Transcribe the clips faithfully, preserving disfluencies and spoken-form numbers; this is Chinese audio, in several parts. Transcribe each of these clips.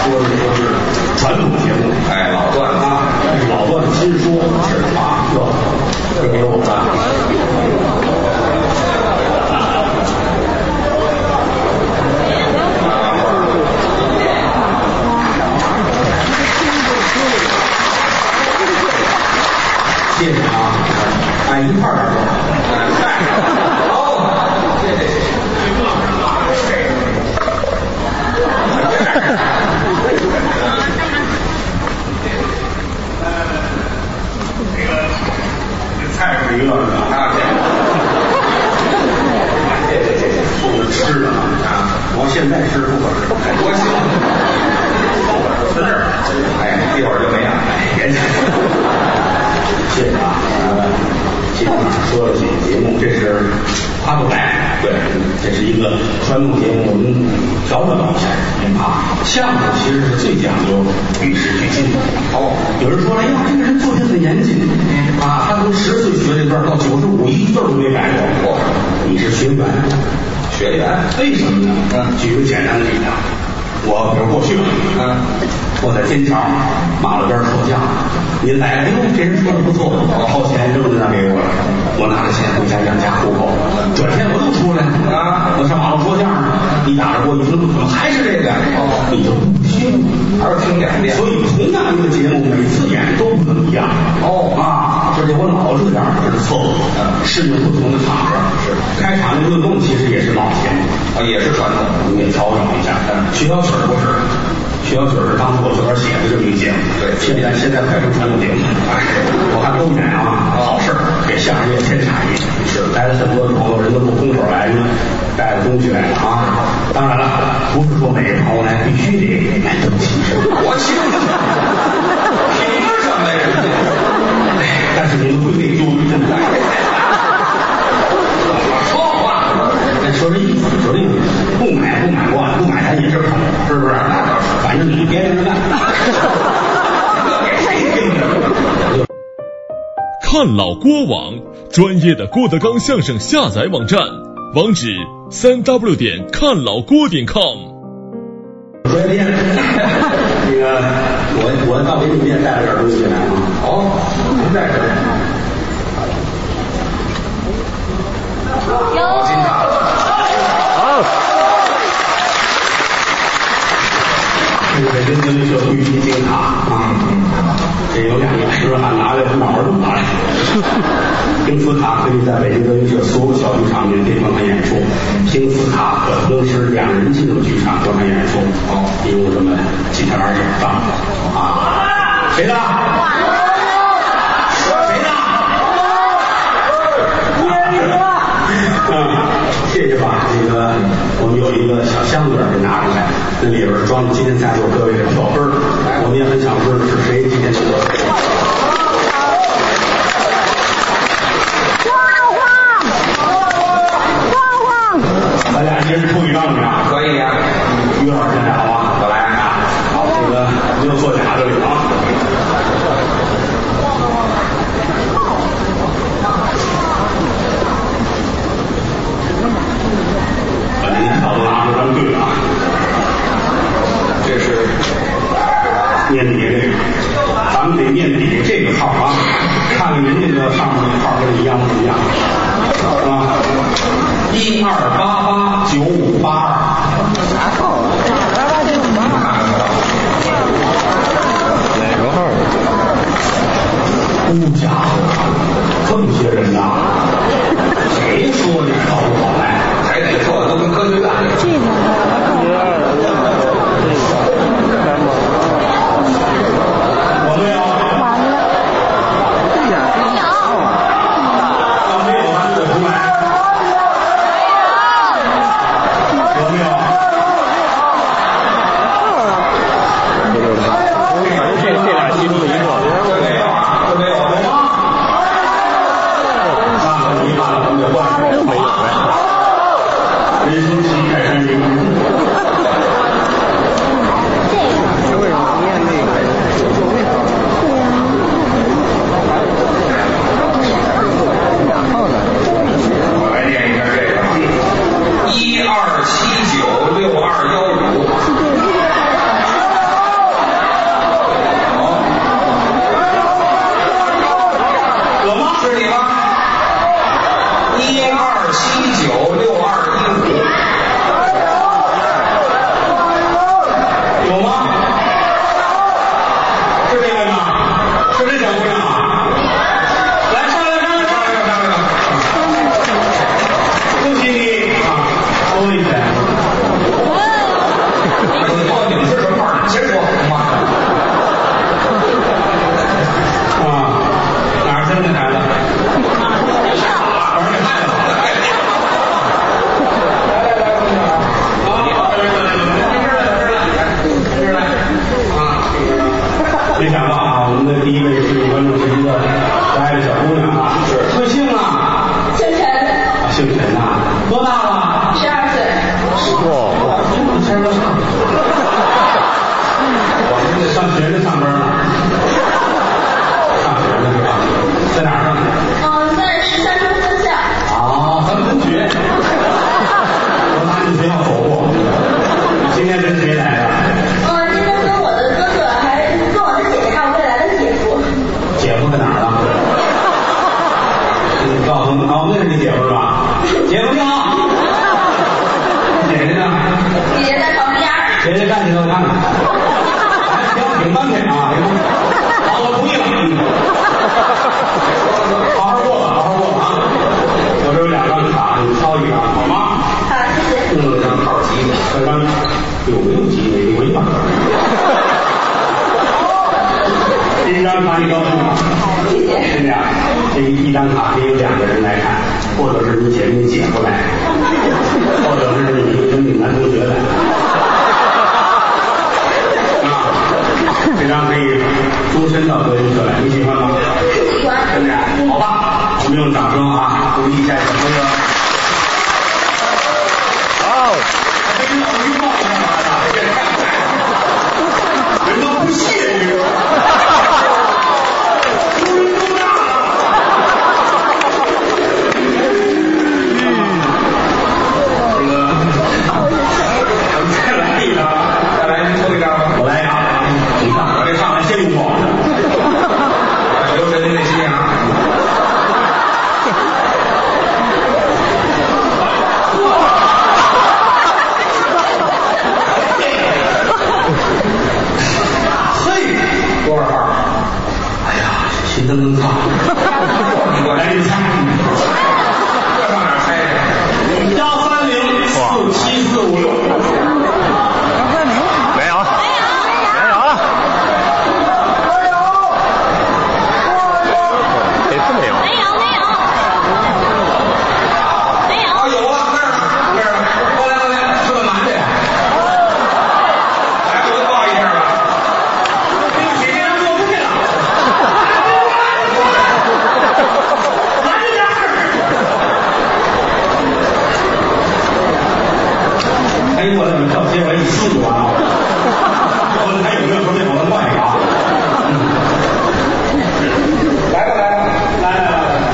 说的说是传统节目， 哎，老段啊，这是老段新说，是啊，这这给我们。谢谢啊，按一块儿说， 哦，谢谢谢谢。 这个这菜是娱乐的啊， 谢谢谢谢。 不能吃的啊，我现在吃不可吃， 太多行了。 在这儿， 哎，一会儿就没了。 别介。谢谢啊，呃，今天说了几个节目，这是八个百，对，这是一个传统节目，我们调整一下啊。相声其实是最讲究与时俱进的。哦，有人说，哎呀，这个人做事很严谨啊，他从十岁学这段到九十五一字都没改过。哦，你是学员， 学员， 为什么呢？嗯，举个简单的例子，我比如过去了，嗯，我在天桥马路边说相声。您来了，哎呦，这人说的不错，掏钱扔在那给我了，我拿着钱回家养家糊口。转天我又出来啊，我上马路说相声，你打着过一听，怎么还是这个？哦，你就不听， 还是听两遍。 所以同样一个节目，每次演都不能一样。哦啊，而且我老这样，这是错误。嗯，适应不同的场合。是，开场的运动其实也是老节目啊，也是传统， 你也调整一下。嗯，学小曲儿不是。学小曲儿是当时我自个儿写的这么一个节目，对，现在现在快成传统节目，哎，我看都演啊，好事儿，给相声业添产业。是，来了很多朋友，人都不空手来，带着东西来了啊。当然了，不是说每个朋友来必须得来这么气势， 我气势，凭什么呀？ 但是你们会内疚的，真的。 说话， 说这意思，说这意思，不买不买过，不买咱也是捧，是不是？那倒是，反正你别人干。 看老郭网，专业的郭德纲相声下载网站，网址三 w 点看老郭点 com。 昨天那个我我到北京店带了点东西来啊。 哦，您带什么？ 有金塔。 好。 这个北京人民社绿皮金塔啊，这有两个师还拿来脑儿都拿来。听此塔可以在北京德云社所有小剧场免费观看演出，听此塔可同时两人进入剧场观看演出。哦，一共这么几天而已啊。谁的？啊，谢谢吧。这个我们有一个小箱子给拿出来，那里边装着今天在座各位的票根儿。我们也很想知道是谁今天去的。咱俩一人出一张去啊？ 可以呀。 于老师现在好吧？我来啊。好，这个没有作假这里啊。您好多拿出张对了啊。 这是年底这个，咱们得年底这个号啊，看看人家的上面那号跟一样不一样啊。一二八八九五八二。 啥号？八八九五八二。 哪个号？ 好家伙，这么些人呐！谁说你靠不好来？ 还得说的都跟科学院似的。 这个。 我没有。 完了。对呀。没有。 要没有咱就出来。有没有？ 这这俩其中的一个。 这没有啊，这没有。 哦，那是你姐夫是吧？姐夫你好。姐姐呢？ 姐姐在旁边。 姐姐干起来我看看。还挺挺半天啊！好，我同意了。好好过吧，好好过吧啊！我这有两张卡，你挑一张好吗？ 好，谢谢。 弄了张号急的，这张有没有急的？有一把。这张卡你高兴吗？ 谢谢。 是这样，这一张卡可以有两个人来看，或者是你姐夫你姐夫来，或者是你跟你男同学来。啊，这张可以终身到德云社来，你喜欢吗？ 喜欢。 真的？好吧，我们用掌声啊，鼓励一下小朋友。好，这跟老师拥抱干嘛呢？人都不屑于。真能唱，我来给你唱，这上哪猜去？幺三零四七四五六， 没有，没有，没有，这次没有， 没有，没有，没有。 啊，有了，那儿呢，那儿呢，过来，过来，是个男的，来，我抱一下吧。对不起，这张过不去了。 哎，我怎么跳街我一输就完了？我问他有没有说这我能换一个啊？来吧，来吧，来来来来。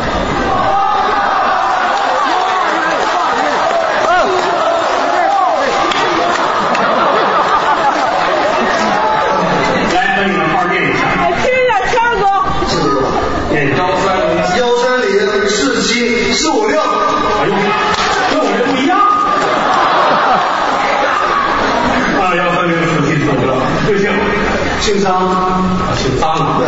来，把你们号念一下。 哎，听着，谦哥。 念幺三零幺三零四七四五六。 哎呦，跟我这不一样。啊，幺三零四七四五六，贵姓？ 姓张， 姓张啊。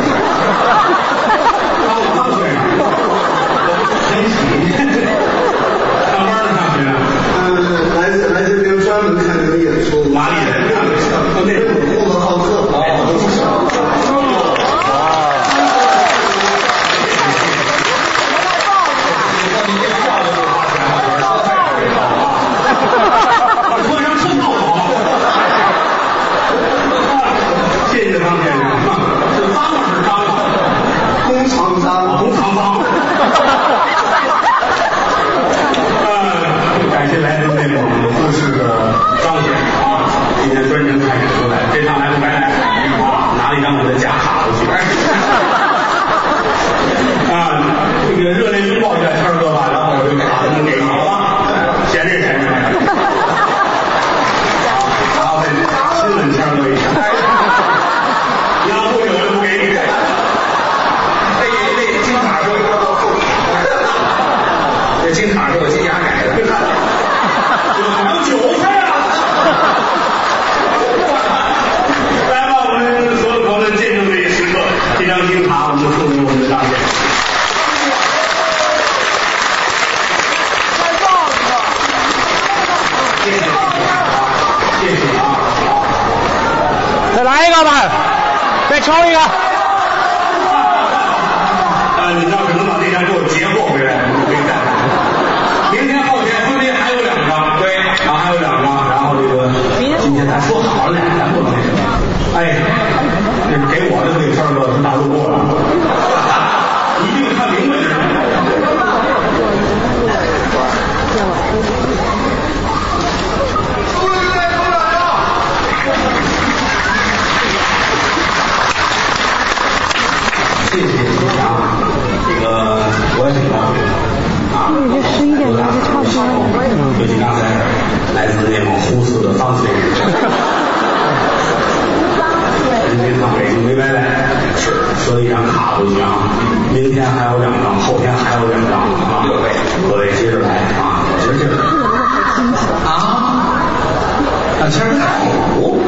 张张先生，真喜。上班呢，上学呢？ 呃，来来这边专门看你们演出。 哪里人？都那种慕德浩特。 哦，都是小。谢谢张先生，这张是张， 弓长张， 弓长张。呃，感谢来自内蒙呼市的张先生啊，今天专程看演出来，这趟来不白来啊，拿了一张我的假卡过去。啊，这个热烈拥抱一下谦哥吧，然后我这个卡能给你，好吧？闲着闲着。然后再亲吻谦哥一下。你要不有人不给你。 那那金卡是我这金卡是我金牙改的。 还有韭菜啊！来吧，我们所有朋友们见证这一时刻，这张金卡我们送给我们的大姐。谢谢谢谢啊！ 再来一个吧，再抽一个。 呃，你要是能把那张给我截获回来，我可以带来。明天、后天分别还有两张，对，啊，还有两张，然后这个今天咱说好了俩，咱不能那什么。哎，这是给我的这个事儿吧，是大陆过了，一定看明白这是。谢谢谢谢啊，这个我也挺高兴啊。 你这十一点钟就差不多了。 尤其刚才来自内蒙呼市的张先生，人家上北京没白来，是折一张卡回去啊，明天还有两张，后天还有两张啊， 各位各位接着来啊，接着接着啊，那今儿还有。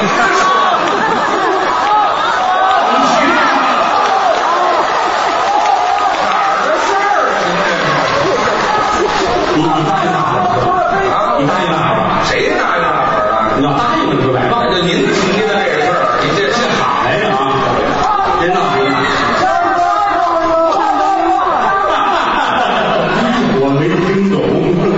你你答应大伙儿啊？你答应大伙儿？ 谁答应大伙儿啊？ 你要答应了你就来吧。 这您提的这个事儿，您这姓马来呀啊！别闹别闹！我没听懂。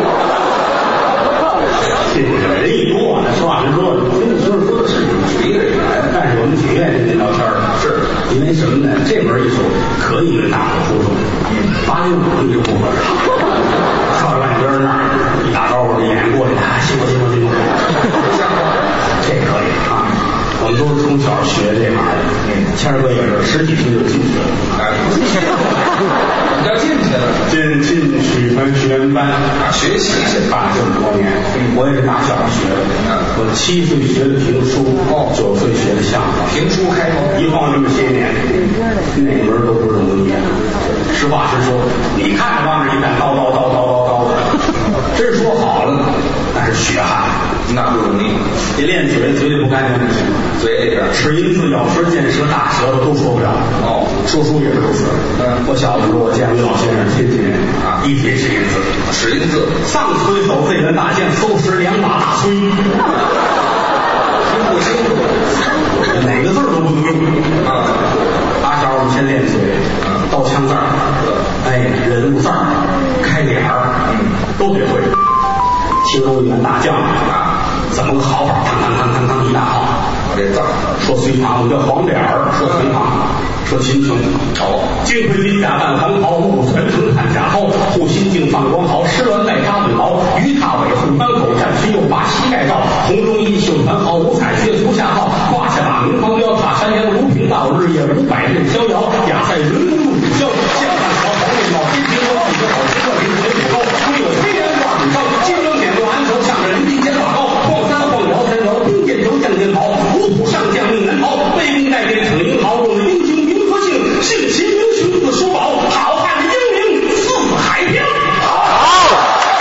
这个人一多，那说话人多，听你说说的是你一个人来的，但是我们挺愿意跟你聊天的，是因为什么呢？这门艺术可以跟大伙说说，八零五你就不合适。靠着半边那儿一打招呼，这演员过来，啊，辛苦辛苦辛苦，这可以啊。我们都是从小学这行的，谦儿哥也是十几岁就进去了， 哎，要进去了， 进进曲传学班啊，学习去干了这么多年。我也是打小学的，我七岁学的评书，哦，九岁学的相声， 评书开头， 一晃这么些年，哪门都不是容易啊。实话实说，你看往这一站，叨叨叨叨叨叨的，真说好了，那是血汗， 那不容易。 你练嘴，嘴里不干净不行， 嘴里边齿音字、咬舌、见舌、大舌头都说不了。哦，说书也是如此。嗯，我小的时候我见过老先生天津人啊，一撇齿音字， 齿音字， 上推手这员大将，搜拾两把大锤， 听不清楚， 哪个字都不能用啊。打小我们先练嘴，刀枪字儿，哎，人物字儿，开脸儿，嗯，都得会。其中一员大将啊，怎么个好法？当当当当当一大号， 这字说隋唐，我叫黄脸儿，说隋唐。说秦琼，哦，金盔金甲半黄袍，五全城看甲号，护心镜放光毫，湿鸾带扎本毛，鱼踏尾护当口，战靴右把膝盖罩，红中衣绣团毫，五彩靴足下号，挂下马明黄标，踏山羊如平道，日夜五百任逍遥，雅塞人工入虎啸，相汉朝黄面帽，金平光几个好吃个灵水虎高，没有飞檐挂虎梢，金龙点过安手，上着人地肩膀高，晃三晃摇三摇，兵剑轴将剑跑，五虎上将命难逃，魏公带兵逞英豪，用英雄名和姓，姓秦名雄字叔宝，好汉的英名四海飘。好，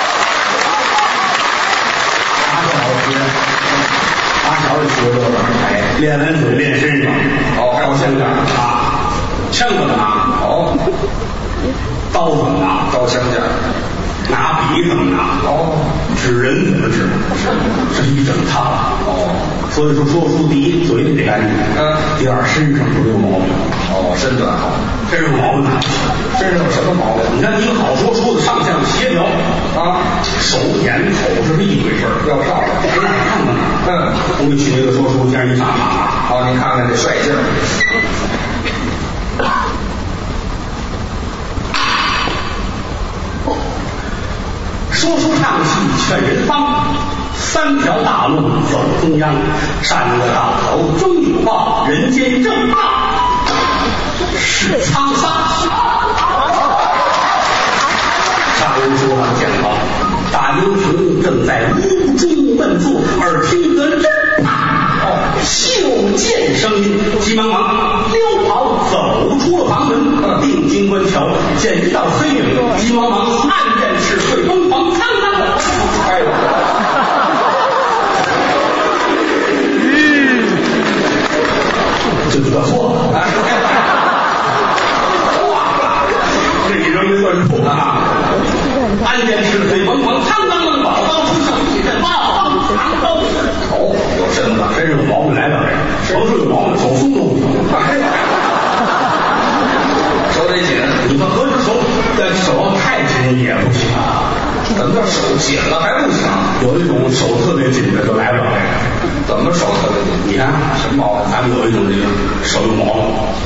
打小学，打小就学这个，哎，练完嘴练身上，哦，还有现在啊，枪怎么拿？哦，刀怎么拿？ 刀枪架。 拿笔怎么拿？哦，指人怎么指？这是一整套。哦，所以说说书第一嘴里得干净，嗯，第二身上不有毛病。 哦，身段好， 身上毛病哪？ 身上有什么毛病？ 你看一个好说书的上下协调啊，手眼口这是一回事儿， 要漂亮。 给大家看看。嗯，我给举一个说书先生一上场啊， 好，您看看这帅劲儿。 说书唱戏劝人方，三条大路走中央，善恶到头终有报，人间正道是沧桑。上人桌上见到大英雄正在屋中闷坐，耳听得震怕，袖剑声音，急忙忙溜跑走出了房门，定睛观瞧，见一道黑影，急忙忙暗箭是会崩房苍苍。哎呦！这就叫错了。这一扔一算数啊！安箭是会崩房苍苍的宝刀出鞘，一阵暴风长刀。哦，有身子，真是有毛病来了这。甭说有毛病，手松都不行。 手得紧， 你说何止手，但手太紧也不行。 怎么叫手紧了还不行？ 有一种手特别紧的就来不了这个。 怎么手特别紧？ 你看什么毛病？咱们有一种这个手有毛病。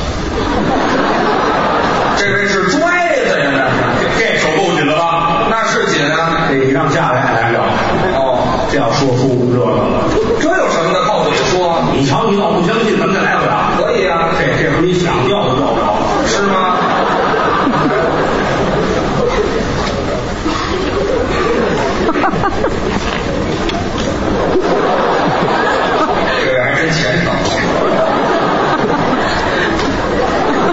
这位是拽子呀， 这这手够紧了吧？ 那是紧啊。 这一让下来来不了。哦，这要说书热闹了。 这有什么的？靠嘴说。 你瞧，你要不相信，咱们来不了。 可以啊。 这这时候你想调都调不着， 是吗？这个还真虔诚。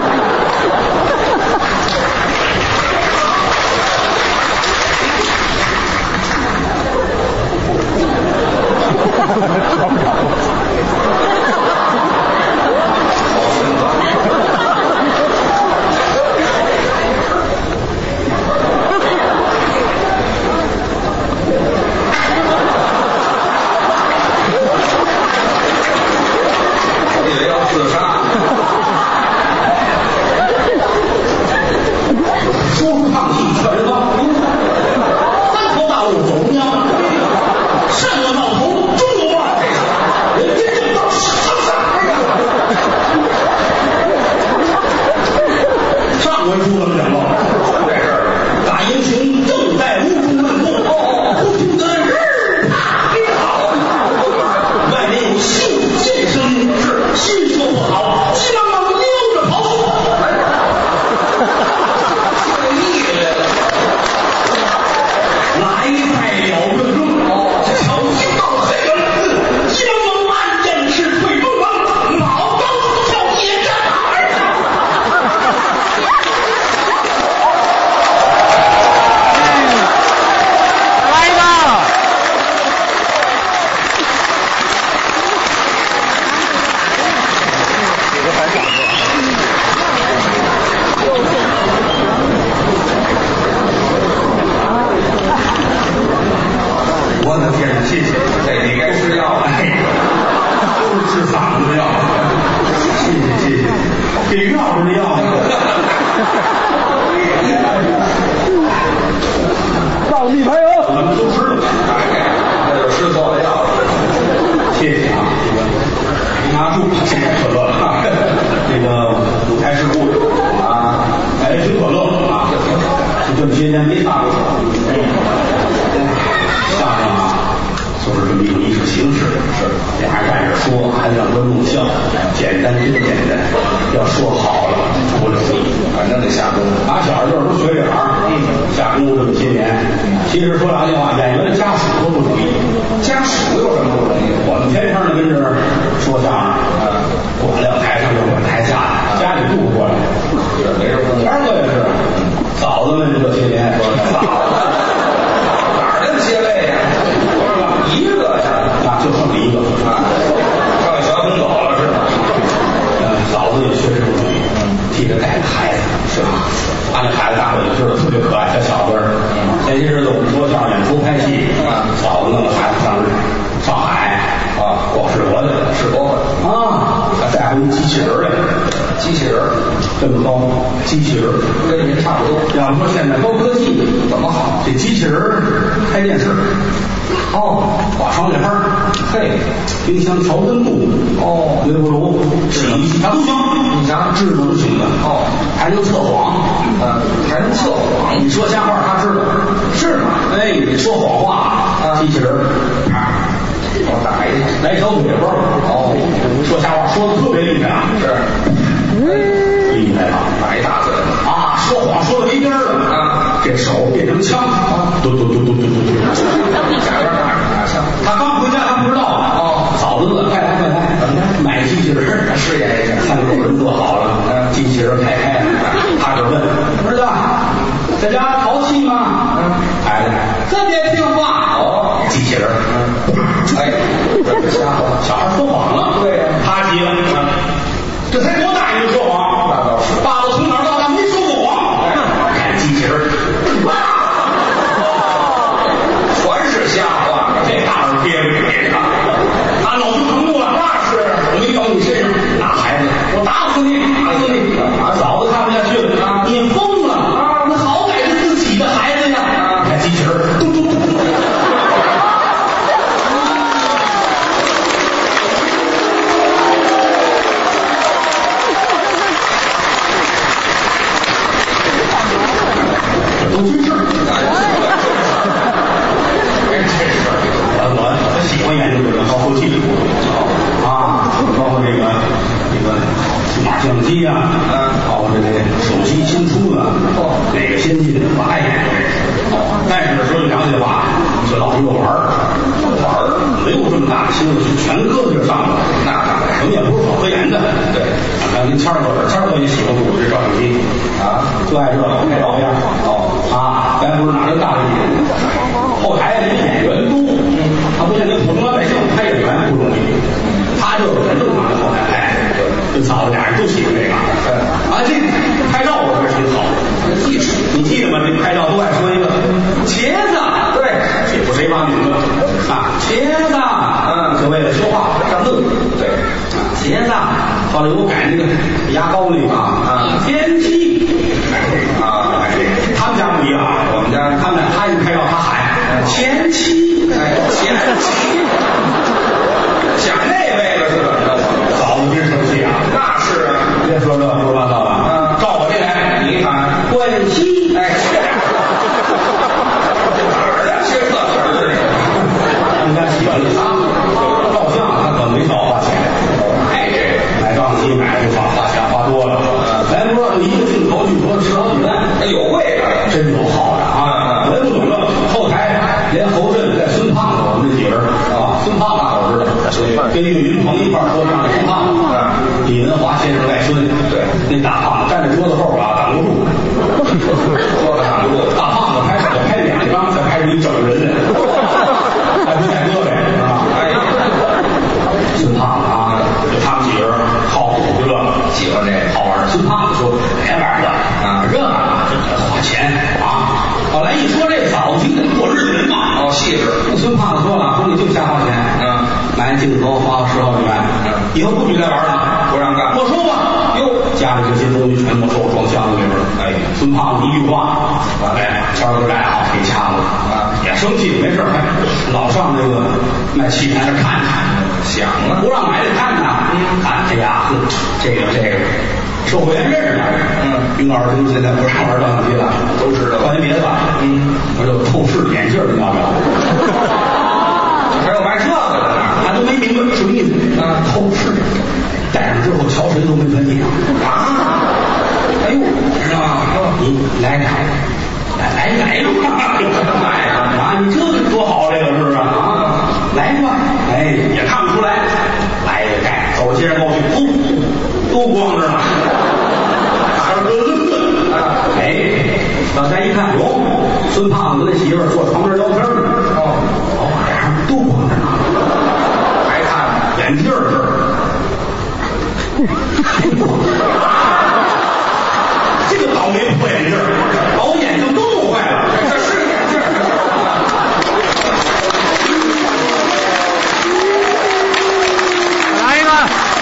米排油， 咱们都知道， 这就吃错了药了。 谢谢啊，这个拿住这个可乐啊，这个舞台事故啊，哎，挺可乐啊，这么些年没发过手。相声啊，就是这么一种艺术形式，是俩人在这说，还得让观众笑，简单多简单，要说好了不容易， 反正得下功夫。 打小就是说学这行，嗯，下功夫这么些年，其实说良心话，演员的家属都不容易， 家属有什么不容易？ 我们天天的跟这儿说相声，啊，管了台上就管台下，家里顾不过来， 这没人工天儿哥也是，嫂子们这些年说嫂子哪儿那么些位呀？一个呀， 啊，就剩一个啊，让小红走了是吧？ 嗯，嫂子也确实不容易，替他带个孩子是吧？他那孩子大伙就知道特别可爱，小小个儿。前些日子我们说相声演出拍戏， 啊， 嫂子弄个孩子上上海啊， 逛世博去了， 世博啊，他带回一机器人来， 机器人这么高，机器人跟您差不多。 要说现在高科技怎么好？ 这机器人开电视，哦，挂窗帘儿，嘿，冰箱调温度，哦，微波炉、洗衣机它都行。你想智能型的，哦，还能测谎， 啊，还能测谎。 你说瞎话他知道， 是吗？ 哎，你说谎话，机器人啊， 我打一下， 来小嘴巴，哦，说瞎话说的特别厉害啊， 是， 厉害啊， 打一大嘴巴啊，说谎说的没边儿了啊， 这手变成枪，嘟嘟嘟嘟嘟嘟嘟， 假装打打枪。 他刚回家他不知道啊，哦，嫂子快来快来，买机器人试验一下， 三口人坐好了，嗯，机器人开开了，他就问儿子，在家淘气吗？嗯，孩子特别听话。哦，机器人，哎，这是瞎话，小孩说谎了，对呀，他急了，这才多大你就说谎？ 那倒是， 爸爸从哪儿到大没说过谎。看机器人，哇， 全是瞎话， 这大耳憋着憋着，他脑子疼住了，那是我没到你身上，那孩子我打死你，打死你！嫂子看不下去了，啊，你疯了啊！那好歹是自己的孩子呀！你看机器人，咚咚咚咚。都真事儿，真是我我喜欢研究这个高科技啊，包括这个这个数码相机啊，包括这个手机新出的，哪个先进的我爱研究这个。但是说句良心话，就老是个玩儿玩儿，没有这么大的心思去全搁在这上头。那当然，我们也不是很科研的。对，看您谦儿哥，谦儿哥也喜欢组织照相机啊，就爱这个拍照片。哦啊，咱不是哪个大的人，后台人演员多，他不像那普通老百姓拍演员不容易，他就是很正常的后台拍。跟嫂子俩人都喜欢这个。啊，这拍照我觉得挺好，技术你记得吗？这拍照都爱说一个茄子，对，这不谁发明的啊？茄子，嗯，就为了说话让乐，对，啊，茄子，后来我改那个牙膏那个啊，天气，啊，他们家不一样，我们家他们他一拍照他喊前妻，哎，前妻， 想那位了是怎么着？ 嫂子真生气啊！ 那是啊， 别说这胡说八道了，啊，照我这来， 你看关系， 哎，哪儿的这这词儿呢？ 他们家喜欢他照相，他可没少花钱。 哎，这买照相机买的花花钱花多了。咱不知道一个镜头据说十好几万， 有贵的， 真有好的啊！我也不懂这后台连侯震带孙胖子，我们这几个人啊，孙胖子我知道，跟那个云鹏一块儿说相声，孙胖子，李文华先生外孙，对，那大胖子站在桌子后边啊，挡不住， 桌子挡不住， 大胖子拍手拍两张，才拍出一整个人来，还不带胳膊啊！哎，孙胖子啊，就他们几个人靠谱这个， 喜欢这个好玩。孙胖子说：“别玩这啊，这这花钱啊！”后来一说这嫂子听着过日子人嘛， 哦，细致。 孙胖子说了：“说你就瞎花钱， 嗯， 买镜头花了十好几万， 嗯， 以后不许再玩了， 不让干。 没收吧？哟，家里这些东西全没收，装箱子里边了。哎，孙胖子一句话，哎，谦儿哥来好，你给掐了啊，也生气没事还老上这个卖器材那看看， 想啊， 不让买得看看，看这呀，这个这个社会人认识点嗯，于老师现在不让玩照相机了， 都知道， 换一别的吧，嗯，我有透视眼镜，你要不要？ 还有卖这个的呢， 他都没明白什么意思啊，透视，戴上之后瞧谁都没问题啊，哎呦，知道吗？你来来来来来一个，来啊！你这多好，这个是不是啊？来一个，哎，也看不出来，来一个盖，走街上过去，都都光着呢，打着咯咯咯啊！哎，大家一看，哟，孙胖子跟媳妇儿坐床边聊天呢，哦，哦，俩人都光着呢， 还看眼镜儿这个倒霉破眼镜，把我眼睛都弄坏了。 这是眼镜。 来一个。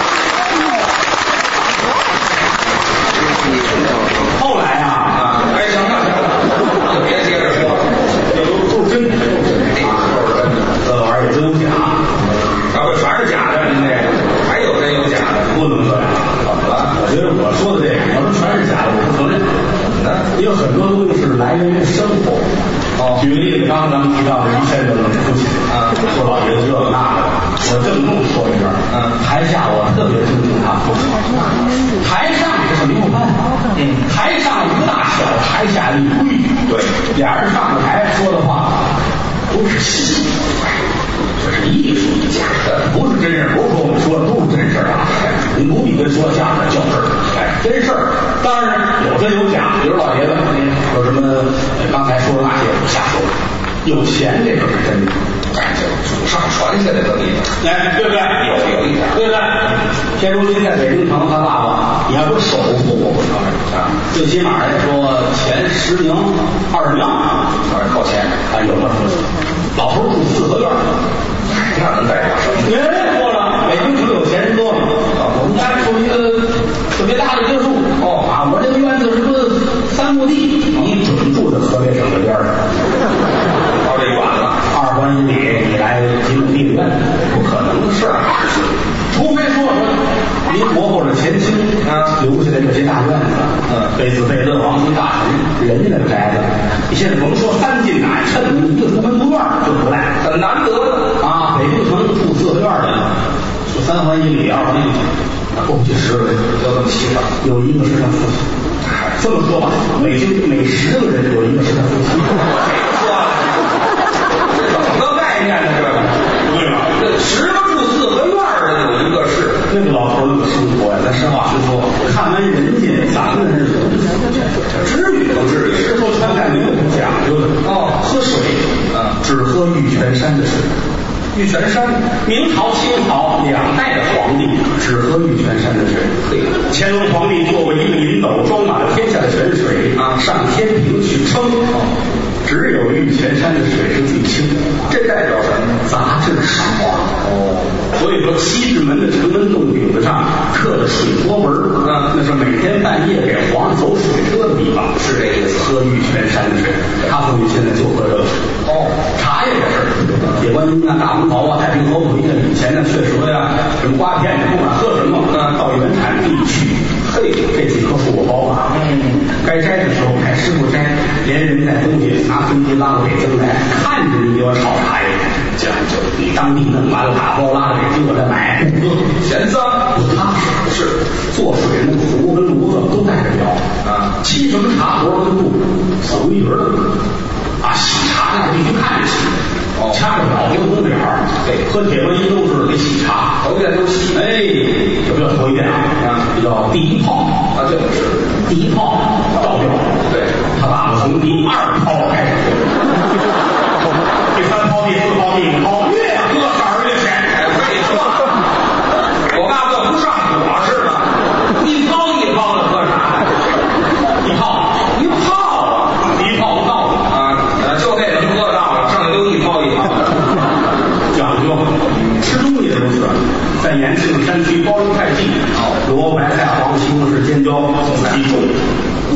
后来啊， 啊，哎，行了行了，就别接着说了， 这都都是真的，这玩意儿也真有假， 啊不，全是假的，您这个还有真有假的， 不能这样。 怎么了？ 我觉得我说的这个，要说全是假的，我不承认。因为很多东西是来源于生活。哦，举个例子，刚刚咱们提到的于先生的父亲啊，说老爷子这个那个，我郑重说一下，嗯，台下我特别尊敬他父亲，台上是没有办法，嗯，台上一大小，台下一规矩，对，俩人上了台说的话都是戏，这是艺术家的，不是真事，不是说我们说的都是真事啊，你不必跟说相声较真儿，哎，真事儿，当然有真有假，比如老爷子有什么刚才说的那些不瞎说，有钱这个是真的， 哎，这祖上传下来的一个， 哎，对不对？ 有有一点， 对不对？现如今在北京城，他爸爸你要说首富，我不承认啊，最起码来说前十名、二十名， 反正靠前啊，有的老头住四合院， 那能代表什么？ 别说了，北京城有钱人多嘛，我们家住一个特别大的别墅，哦啊，我这个院子是个三亩地，你准住在河北省的边上， 到这远了， 二环以里你来几亩地的院子，不可能的事儿，除非说说民国或者前清啊留下来这些大院子，嗯，贝斯贝勒、王孙大臣人家的宅子，你现在甭说三进奶，趁你一个独门独院就不赖， 很难得的啊，北京城住四合院的，住三环以里、二环以里，那过不去十个人， 就这么齐上， 有一个是他父亲。这么说吧，北京每十个人有一个是他父亲。 谁说的？这怎么个概念呢？这个对吧？ 这十个住四合院的有一个是， 那个老头那个生活呀，咱实话实说，看完人家，咱们是至于不至于？吃喝穿戴没有不讲究的。哦，喝水，啊，只喝玉泉山的水。玉泉山，明朝、清朝两代的皇帝只喝玉泉山的水。对，乾隆皇帝作为一个银斗，装满了天下的泉水啊，上天平去称，只有玉泉山的水是最清的。这代表什么？杂质少啊。哦，所以说西直门的城门洞顶子上刻的水波纹啊，那是每天半夜给皇上走水车的地方，是这意思。喝玉泉山的水，他父亲现在就喝这个。哦，茶叶也是，铁观音啊、大红袍啊、太平河腿啊，以前呢确实呀，什么瓜片，不管喝什么，啊，到原产地去，嘿，这几棵树我包吧，嗯，该摘的时候派师傅摘，连人带东西拿飞机拉到北京来，看着你就要炒茶叶，讲究，你当地弄完了打包拉到北京我再买， 嫌脏不踏实，是做水那个壶跟炉子都带着标啊，沏什么茶多少温度，死规矩的。啊，洗茶那必须看着洗，哦，掐着表留红点儿，对，喝铁观音都是给洗茶，头一遍都洗，哎，这不叫头一遍啊，啊，这叫第一泡啊，这个是第一泡倒掉，对，他爸爸从第二泡开始，第三泡、第四泡、第五泡，越喝色儿越浅，哎，我跟你说，我爸爸不上火是吧？一泡一泡的喝茶，一泡一泡啊，一泡不到。 就这能喝到了，剩下都一泡一泡的， 讲究。吃东西也如此，在延庆山区包邮太记，萝卜白菜、黄西红柿、尖椒，自己种，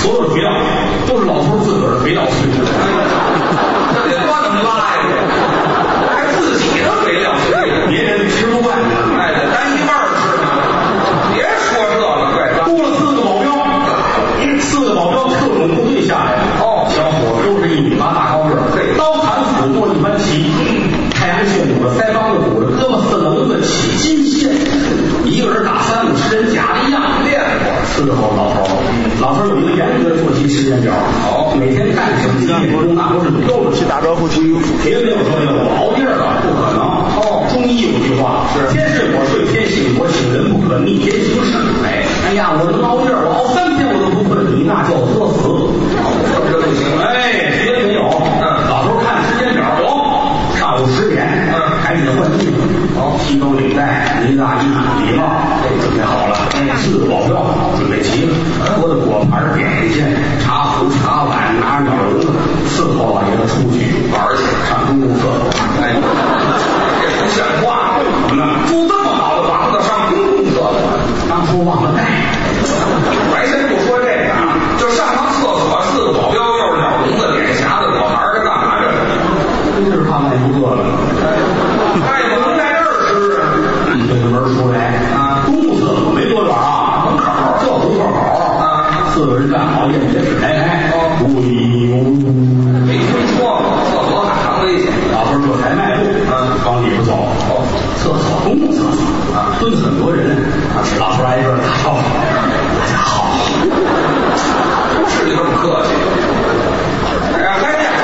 所有的肥料都是老头自个儿的肥料碎的。 这得多能拉呀！还自己的肥料碎的， 别人吃不惯的。 哎，得单一半吃呢。别说这个，快抓！ 雇了四个保镖，四个保镖特种部队下来了。 哦， 小伙都是一米八大高个儿，刀砍斧剁一般齐，太阳穴鼓着，腮帮子鼓着，胳膊四棱子起金线，一个人打三五十人假的一样练过。伺候老头，老头有一个严格的作息时间表，好，每天干什么几点多钟那都是标准。去打招呼去，别没有说那个我熬夜了，不可能。哦，中医有句话是天睡我睡，天醒我醒，人不可逆天行善。哎，哎呀，我能熬夜，我熬三天我都不困，你那叫作死。 这不行。 哎，别的没有。嗯，老头看时间表，哦，上午十点，嗯，赶紧换衣服。好，西装领带，呢大衣，礼帽，这准备好了。四个保镖准备齐了，喝的果盘、点心、茶壶、茶碗，拿着鸟笼子伺候老爷子出去玩去，上公共厕所。 哎，这不像话！ 怎么了？ 住这么好的房子，上公共厕所， 当初忘了带。 白先不说这个啊，就上趟厕所，四个保镖又是鸟笼子、点匣子、果盘，这干嘛这是？ 真是怕万一饿了。 他也不能在这儿吃啊。 对着门出来啊，公共厕所没多远啊，门口这胡同口啊，四个人站好，眼睛使开开，呜哩呜。 没听说过，厕所很常危险。 老头这才迈步，嗯，往里边走。哦，厕所公共厕所啊，蹲很多人啊，老头挨个打招呼，大家好， 是这么客气。哎呀，哎呀，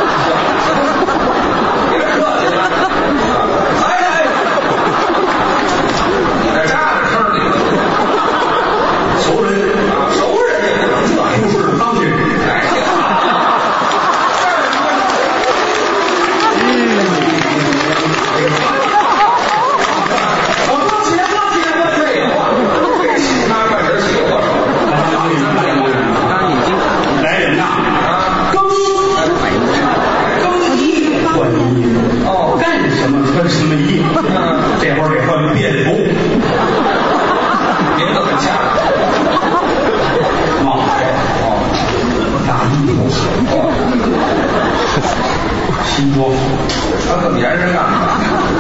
别客气了。哎哎，你在这儿吃你了？ 熟人啊，熟人也不能这样。 不是当地人。 哎，挺好。我光起来，光起来，光废话，这洗他快点洗我手。 来人呐！更更衣服换衣服哦，干什么穿什么衣服？这会儿得换便服， 名字很恰当。 帽子哦，大衣服哦，西装， 他这么严实干嘛？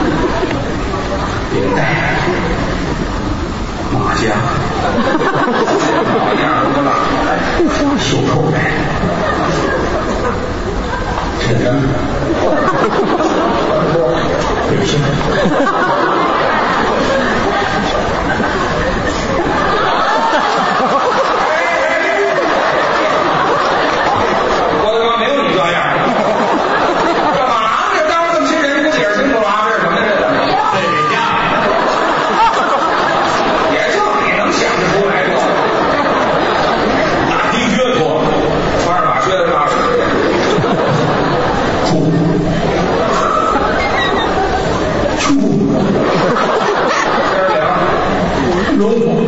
领带，马甲， 好样的了， 袖扣带，衬衫，背心。 我他妈没有你这样。干嘛呢？当着这么些人不解释清楚啊？这是什么这个？ 这给家。 也就你能想得出来这个。 大皮靴脱， 穿着马靴子拉屎。 出，出， 天凉， 绒服，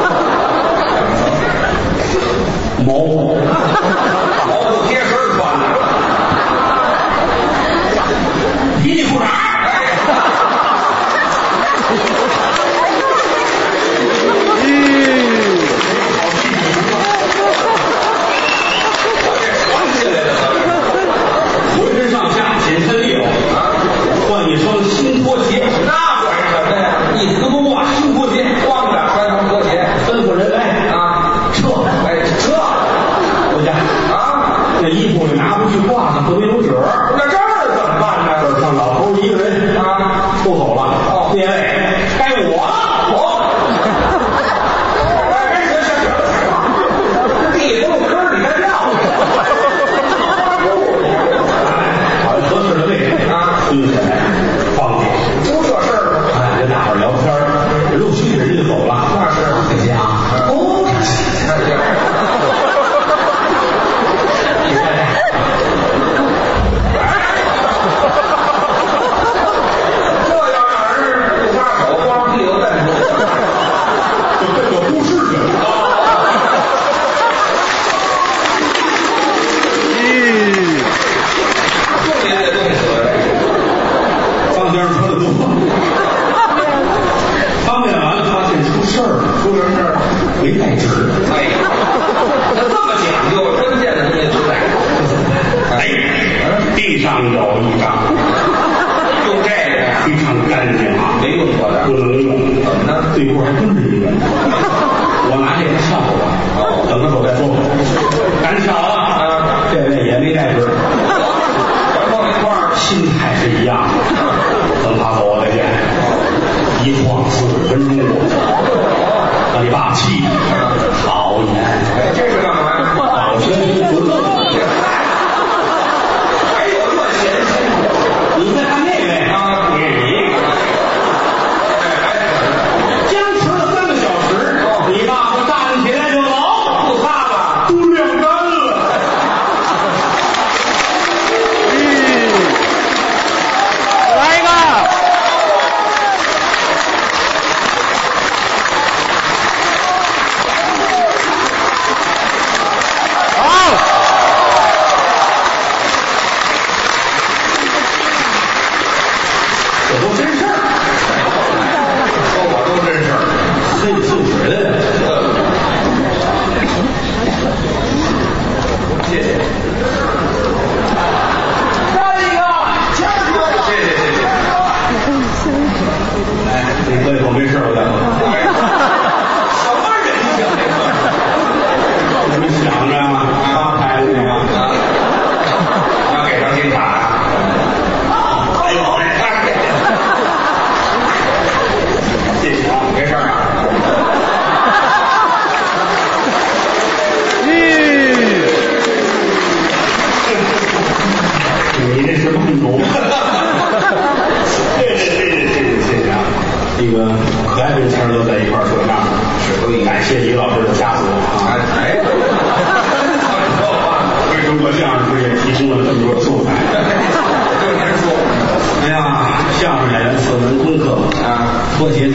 毛布， 毛布贴身穿的。 皮衣裤衩。浑身上下紧身利落啊，换一双新拖鞋， 那管什么呀？ 一丝不挂新拖鞋， 光着穿双拖鞋， 吩咐人来啊， 撤， 哎，撤回家啊！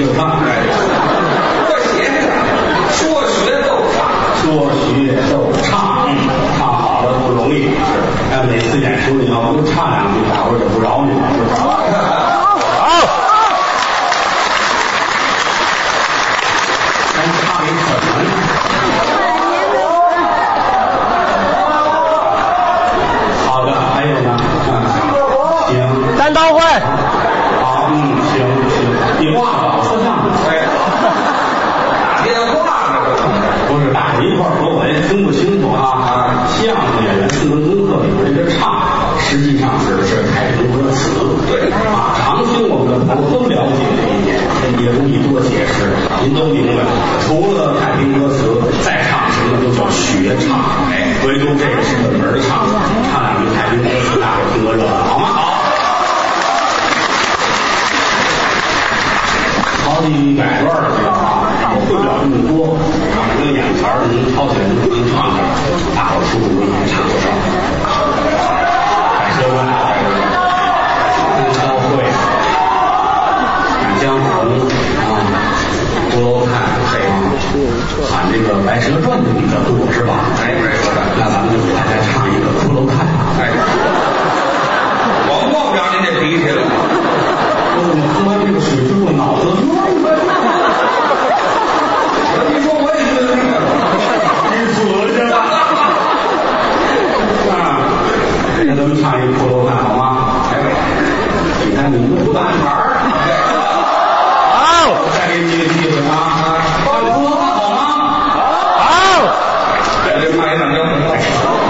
就唱， 哎，这写着说学逗唱， 说学逗唱，嗯，唱好了不容易。但每次演出你要不唱两句，大伙儿就不饶你了。好，咱唱一怎么？好的，还有呢？行， 单刀会。 好，嗯，行行，你挂了，说相声。 哎，打电话呢， 不是大伙一块儿说，我也听不清楚啊。相声演员四门功课里边这个唱，实际上指的是太平歌词。 对啊，常听我们的朋友都了解这一点，也不必多解释，您都明白。除了太平歌词，再唱什么都叫学唱。哎，唯独这个是本门唱，唱两句太平歌词，大伙听个热闹，好吗？好。好几百段儿这个啊，我会不了这么多，这个眼前儿您掏起来您您唱唱，大伙出主意唱多少？感谢关大夫，中超会，满江红啊，骷髅看嘿，喊这个白蛇传的比较多是吧？ 哎，白蛇传， 那咱们就给大家唱一个骷髅看。 哎，我摸不着您这脾气了。 我喝完这个水之后脑子晕了。 你说我也觉得那个， 你死去了。啊，那咱们唱一个骷髅看好吗？ 哎， 你看你们都不打牌儿。好，我再给你一个机会啊！骷髅看好吗？好。 这就唱一满江红了。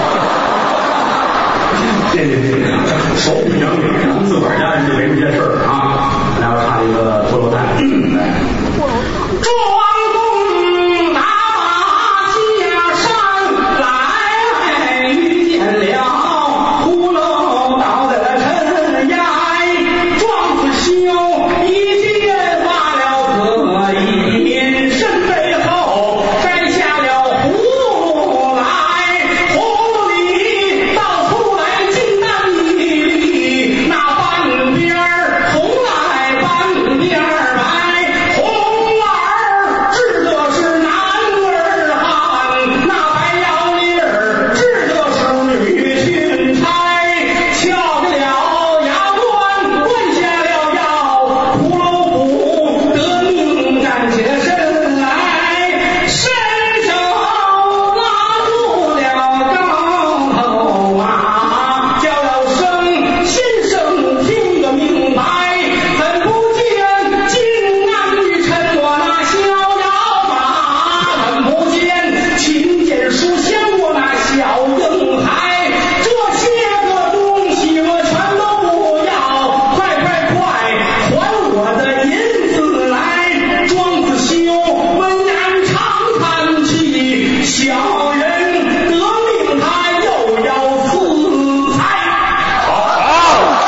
这这这手舞扬影，咱们自个儿家人就没这些事儿啊。来，我唱一个骷髅看。壮公打马下山来，遇见了骷髅倒在了尘崖，壮子修一剑发了个隐身背后摘下了葫芦来，葫芦里倒出来金丹米，那半边儿红来半边儿白，红儿治的是男儿汉，那白腰粒儿治的是女裙钗，撬开了牙关，灌下了药，骷髅骨得命站起了身来，伸手拉住了钢头啊，叫了声先生听个明白，怎不见金男女趁我那逍遥马，怎不见琴键书香我那小婴孩，这些个东西我全都不要，快快快还我的银子来！庄子修温然长叹气，小人得命他又要私财。好。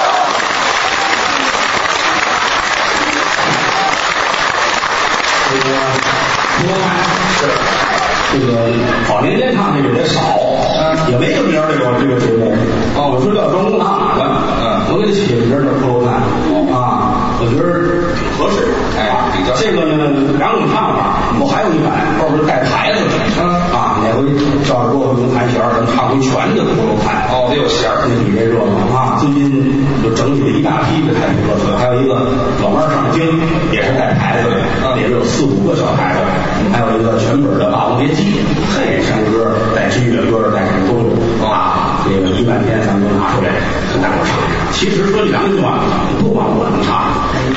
这个多看是这个早年间唱这个也少，也没个名儿这个这个节目。哦，我说叫庄公打马的，嗯，我给他起个名儿叫骷髅看啊，我觉得挺合适。 哎，比较这个呢两种唱法，我还有一版后边带牌子的，啊，哪回照着锅用弹弦儿，咱唱回全的骷髅看。 哦，得有弦儿， 那比这热闹啊！最近就整起了一大批的太平歌词，还有一个老妹儿上京，也是带牌子的，里边有四五个小牌子，还有一个全本的《霸王别姬》，嘿，山歌带军乐歌，带什么都有啊！这个一半天咱们都拿出来跟大伙唱。其实说良心话，不光我能唱。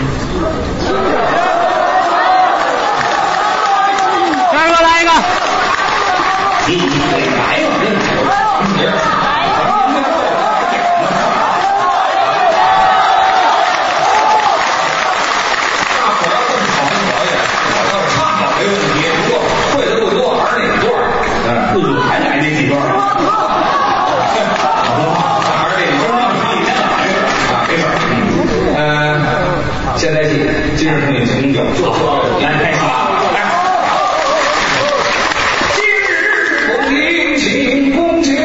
大哥来一个， 你你得来吧，别来吧。不就还来那几段儿？好不好？ 还是这一段儿，啊，没事儿。嗯，现在起，今日同你请酒，就说来开始吧。来，今日同你请恭请。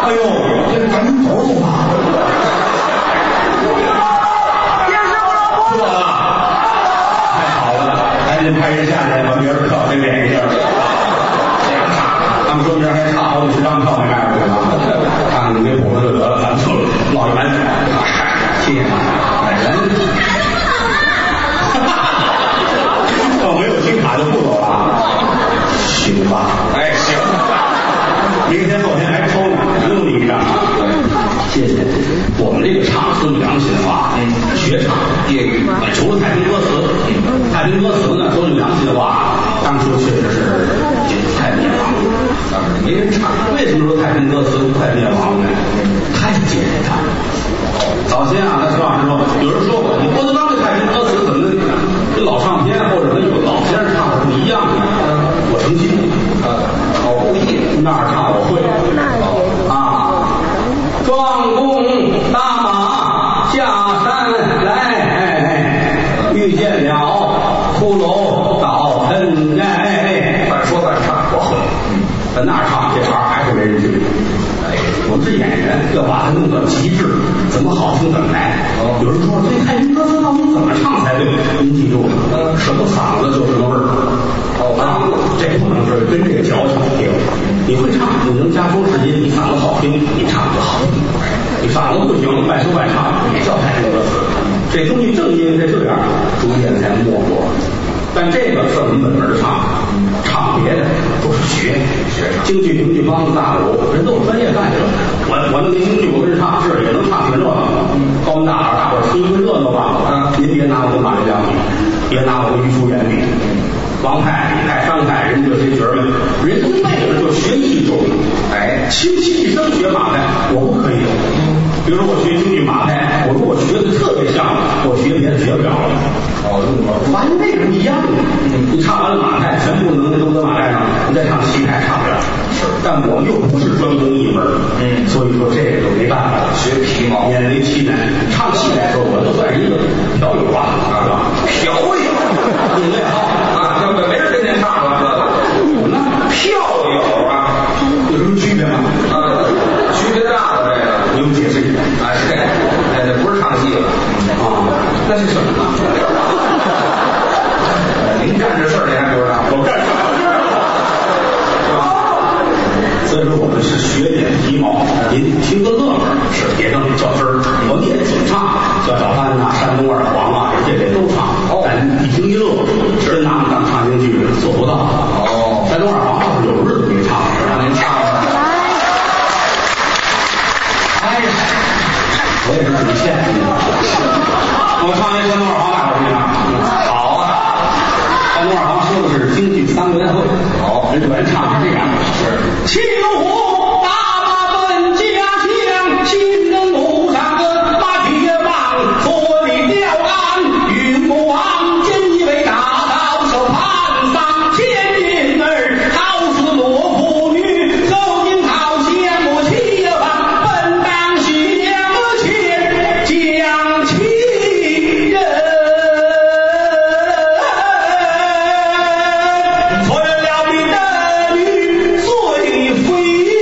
哎呦，这赶紧走走吧。是吧？太好了，赶紧派人下来把明儿票给免一下。他们说明儿还差好几十张票没卖出去呢，看看没补上就得了，咱们就落一满血。谢谢他，本人。要没有金卡就不走了。行吧， 哎，行。 明天后天还抽呢，扔你一张。谢谢。我们这个唱说良心话，嗯，学唱业余，除了太平歌词，太平歌词呢，说句良心话，当初确实是太灭亡了，没人唱。为什么说太平歌词快灭亡呢？太简单了。早先啊，那徐老师说，有人说过，你郭德纲这太平歌词怎么跟老唱片或者跟有老先生唱的不一样呢？我诚心啊，我故意那儿唱我会啊，壮弓大马下山来，遇见了骷髅倒尘埃。 反说反唱我会，在那儿唱这玩意儿还是没人听。我们是演员，要把它弄到极致，怎么好听怎么来。哦、有人说这太平歌词到底怎么唱才对？您记住了，嗯、什么嗓子就什么味儿。哦啊，这不能是跟这个矫情听。你会唱，你能加中式音，你嗓子好听，你唱就好听。你嗓子不行，外说外唱，也叫太平歌词。这东西正因为这样，逐渐才没落。但这个是我们本门的唱，唱别的都是学学京剧、评剧、梆子、大鼓，人都有专业干这个。我我弄京剧，我跟唱是也能唱挺热闹的，高门大耳，大伙儿听一个热闹吧。啊，您别拿我跟马连良比，别拿我跟于淑媛比。王派、李派、张派，人这些角儿们，人一辈子就学一种，哎，倾其一生学马派，我不可以。比如说我学京剧马派，我如果学的特别像，我学别的学不了了。哦，我发现内容一样的，你唱完了马派，全部能都在马派上，你再唱西派唱不了。是，但我们又不是专攻一门，嗯，所以说这个就没办法， 学皮毛， 勉为其难。唱戏来说，我都算是一个嫖友啊，是吧？ 嫖友， 你也好啊，这没人跟您唱了，这个， 那票友啊， 有什么区别吗？ 啊，区别大了这个， 你给我解释一下。 啊，这，哎，这不是唱戏了， 啊，那是什么呢？ 您干这事儿，你还不知道？ 我干啥事儿？所以说我们是学点皮毛，您听个乐呵，是别让你较真儿。我们也总唱，叫小番呐、山东二黄啊，这这都唱。哦，但一听一乐，真拿我们当唱京剧做不到。哦，山东二黄倒是有日子没唱，让您唱吧。哎呀，我也是挺欠的。我唱一山东二黄，大伙儿听啊。好啊。山东二黄说的是京剧三元会，好，人原唱是这样的：是七虎大马奔家乡，新人路上跟马蹄棒，左里吊鞍，云母王，真以为大刀手盘上，千金儿好似罗妇女，走进好羡慕七番，本当许两千将其人。存了笔的女最飞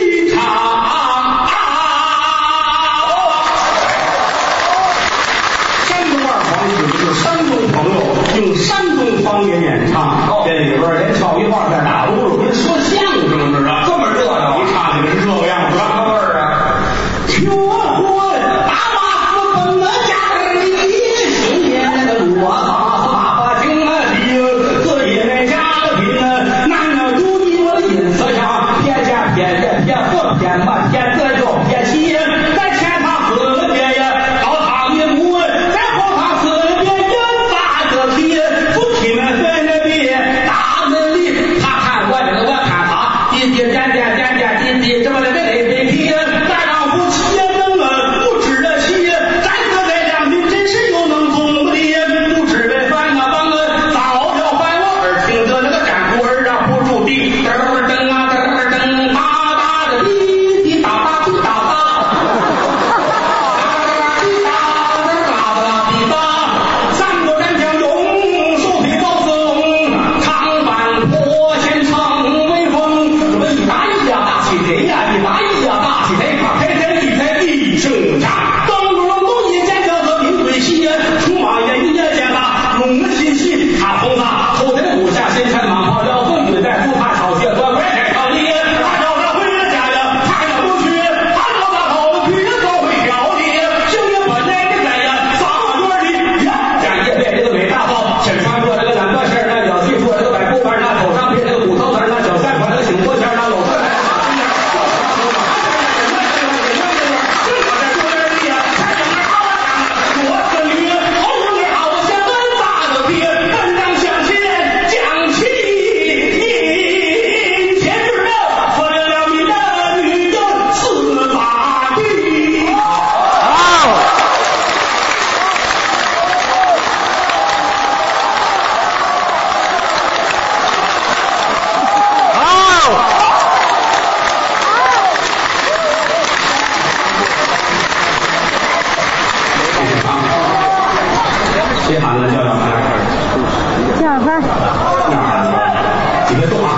你别动啊！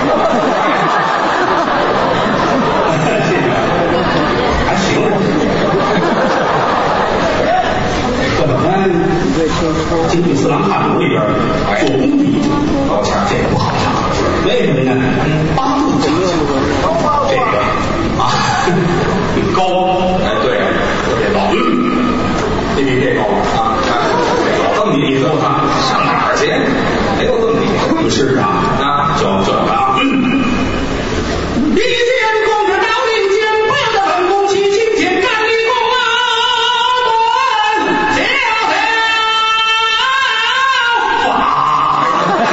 谢谢，还行。这本来京剧四郎探母里边做工地，高腔这个不好唱，为什么呢？帮助唱这个啊，高，哎对，特别高，这比这高啊，这么你说他上哪儿去？没有这么低，不是啊啊，就这个啊。一见公着到林间，不要的本宫七星剑，干立功啊！我叫他哇！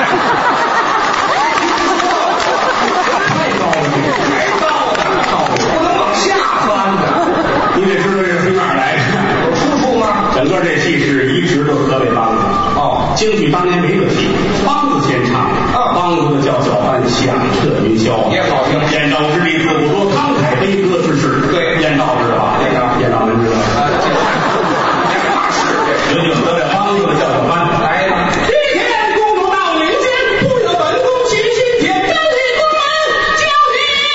太高了，太高了，高了，不能往下翻的。你得知道这是从哪儿来的，有出处吗？整个这戏是移植的河北梆子。哦，京剧当年没这戏，梆子先唱。啊，梆子的叫小番，响彻云霄，也好听。燕赵之地自古多，慷慨悲歌之士。对，燕赵知道吧？燕赵，燕赵门知道。啊，这这大事，这有有的梆子的叫小番来了。一天公主到林间，不由本宫喜心田，真理宫门叫你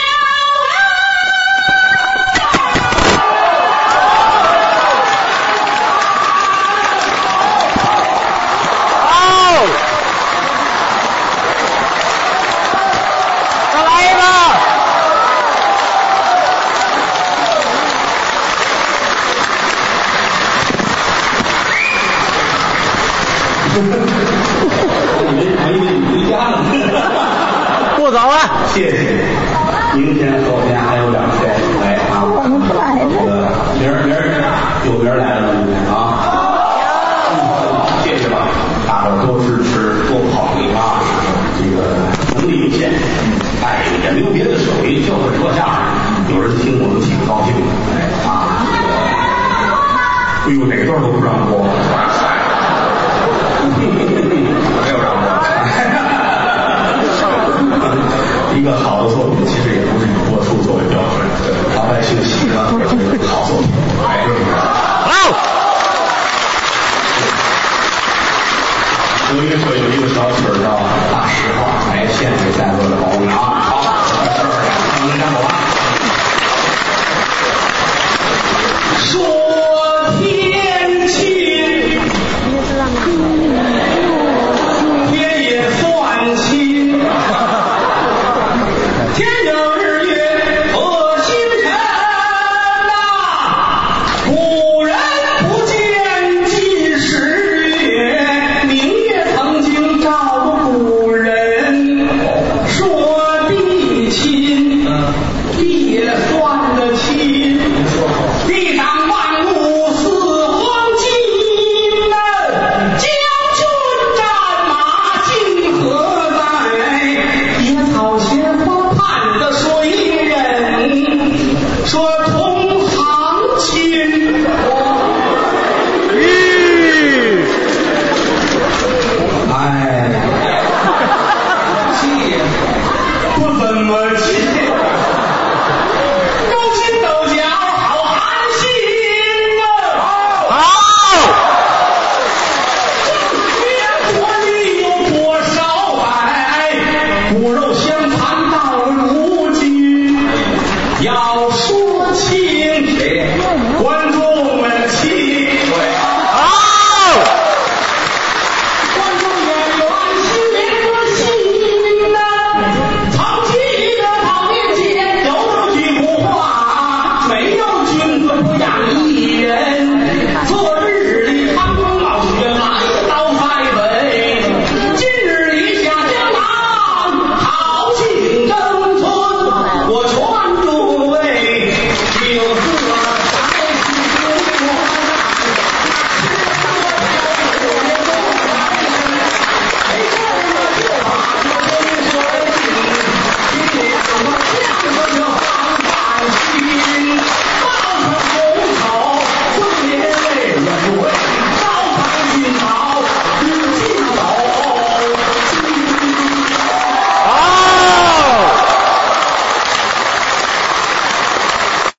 再来一个。 我以为我以为你回家了。 不走了。 谢谢。明天后天还有两天来啊。 我们不来了。 这个明儿明儿有明儿来了明天啊。谢谢吧，大伙儿多支持，多考虑啊。这个能力有限，哎，也没有别的手艺，就是说相声。有人听我们挺高兴的，哎啊。哎呦，哪段都不知道。